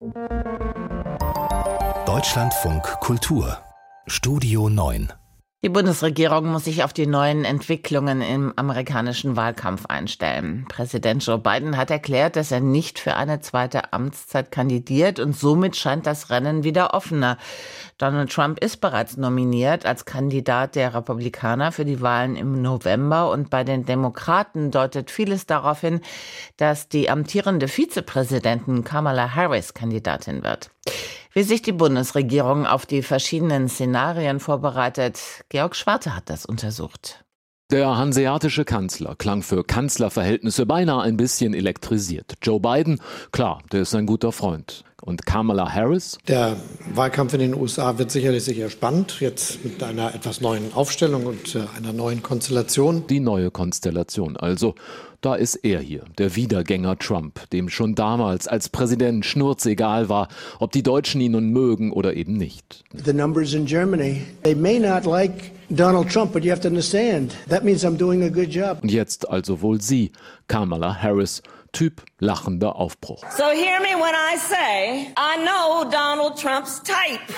Deutschlandfunk Kultur Studio 9. Die Bundesregierung muss sich auf die neuen Entwicklungen im amerikanischen Wahlkampf einstellen. Präsident Joe Biden hat erklärt, dass er nicht für eine zweite Amtszeit kandidiert und somit scheint das Rennen wieder offener. Donald Trump ist bereits nominiert als Kandidat der Republikaner für die Wahlen im November und bei den Demokraten deutet vieles darauf hin, dass die amtierende Vizepräsidentin Kamala Harris Kandidatin wird. Wie sich die Bundesregierung auf die verschiedenen Szenarien vorbereitet, Georg Schwarte hat das untersucht. Der hanseatische Kanzler klang für Kanzlerverhältnisse beinahe ein bisschen elektrisiert. Joe Biden, klar, der ist ein guter Freund. Und Kamala Harris? Der Wahlkampf in den USA wird sicherlich sehr spannend, jetzt mit einer etwas neuen Aufstellung und einer neuen Konstellation. Die neue Konstellation also. Da ist er hier, der Wiedergänger Trump, dem schon damals als Präsident schnurzegal war, ob die Deutschen ihn nun mögen oder eben nicht. The numbers in Germany, they may not like Donald Trump, but you have to understand, that means I'm doing a good job. Und jetzt also wohl sie, Kamala Harris, Typ lachender Aufbruch. So hear me when I say, I know Donald Trump's type.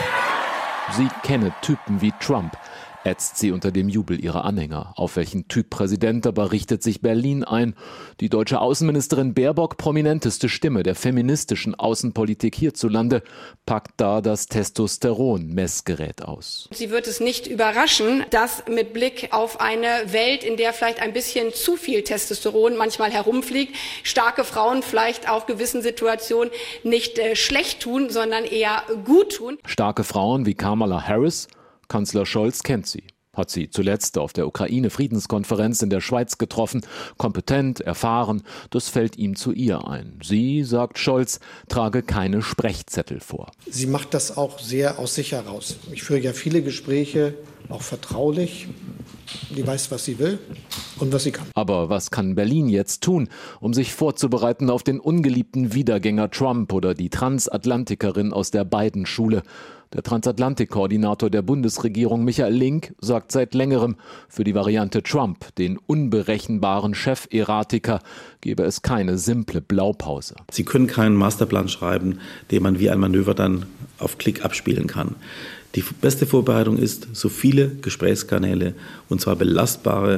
Sie kenne Typen wie Trump, ätzt sie unter dem Jubel ihrer Anhänger. Auf welchen Typ Präsident aber richtet sich Berlin ein? Die deutsche Außenministerin Baerbock, prominenteste Stimme der feministischen Außenpolitik hierzulande, packt da das Testosteron-Messgerät aus. Sie wird es nicht überraschen, dass mit Blick auf eine Welt, in der vielleicht ein bisschen zu viel Testosteron manchmal herumfliegt, starke Frauen vielleicht auch gewissen Situationen nicht schlecht tun, sondern eher gut tun. Starke Frauen wie Kamala Harris? Kanzler Scholz kennt sie, hat sie zuletzt auf der Ukraine-Friedenskonferenz in der Schweiz getroffen. Kompetent, erfahren, das fällt ihm zu ihr ein. Sie, sagt Scholz, trage keine Sprechzettel vor. Sie macht das auch sehr aus sich heraus. Ich führe ja viele Gespräche, auch vertraulich. Die weiß, was sie will und was sie kann. Aber was kann Berlin jetzt tun, um sich vorzubereiten auf den ungeliebten Wiedergänger Trump oder die Transatlantikerin aus der Biden-Schule? Der Transatlantik-Koordinator der Bundesregierung Michael Link sagt seit längerem, für die Variante Trump, den unberechenbaren Cheferratiker, gebe es keine simple Blaupause. Sie können keinen Masterplan schreiben, den man wie ein Manöver dann auf Klick abspielen kann. Die beste Vorbereitung ist, so viele Gesprächskanäle, und zwar belastbare,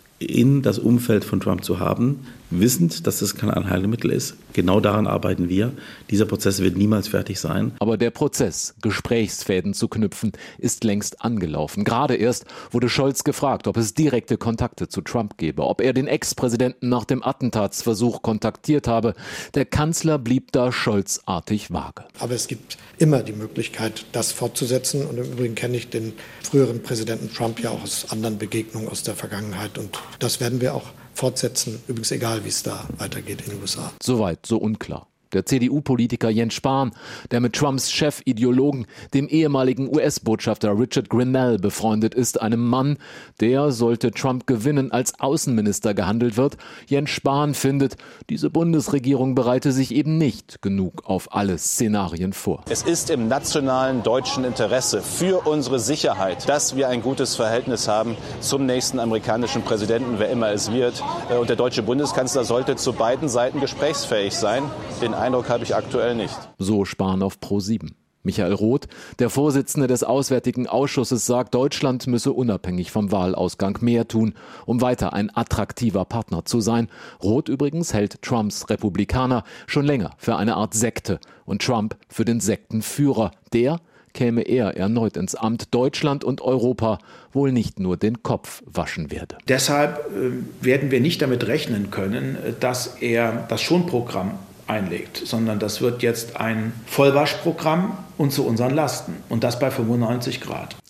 in das Umfeld von Trump zu haben, wissend, dass das kein Allheilmittel ist. Genau daran arbeiten wir. Dieser Prozess wird niemals fertig sein. Aber der Prozess, Gesprächsfäden zu knüpfen, ist längst angelaufen. Gerade erst wurde Scholz gefragt, ob es direkte Kontakte zu Trump gebe, ob er den Ex-Präsidenten nach dem Attentatsversuch kontaktiert habe. Der Kanzler blieb da Scholz-artig vage. Aber es gibt immer die Möglichkeit, das fortzusetzen. Und im Übrigen kenne ich den früheren Präsidenten Trump ja auch aus anderen Begegnungen aus der Vergangenheit. Und das werden wir auch fortsetzen, übrigens egal, wie es da weitergeht in den USA. Soweit, so unklar. Der CDU-Politiker Jens Spahn, der mit Trumps Chefideologen, dem ehemaligen US-Botschafter Richard Grenell, befreundet ist, einem Mann, der, sollte Trump gewinnen, als Außenminister gehandelt wird. Jens Spahn findet, diese Bundesregierung bereite sich eben nicht genug auf alle Szenarien vor. Es ist im nationalen deutschen Interesse für unsere Sicherheit, dass wir ein gutes Verhältnis haben zum nächsten amerikanischen Präsidenten, wer immer es wird. Und der deutsche Bundeskanzler sollte zu beiden Seiten gesprächsfähig sein. Den Eindruck habe ich aktuell nicht. So Spahn auf Pro7. Michael Roth, der Vorsitzende des Auswärtigen Ausschusses, sagt, Deutschland müsse unabhängig vom Wahlausgang mehr tun, um weiter ein attraktiver Partner zu sein. Roth übrigens hält Trumps Republikaner schon länger für eine Art Sekte und Trump für den Sektenführer. Der käme er erneut ins Amt, Deutschland und Europa wohl nicht nur den Kopf waschen werde. Deshalb werden wir nicht damit rechnen können, dass er das Schonprogramm einlegt, sondern das wird jetzt ein Vollwaschprogramm und zu unseren Lasten und das bei 95 Grad.